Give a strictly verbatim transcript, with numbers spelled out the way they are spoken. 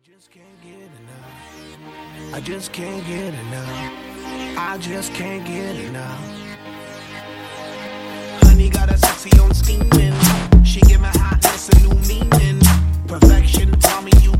just can't get enough. I just can't get enough. I just can't get enough. Honey got a sexy on steaming. She give my hotness a new meaning. Perfection, tell me you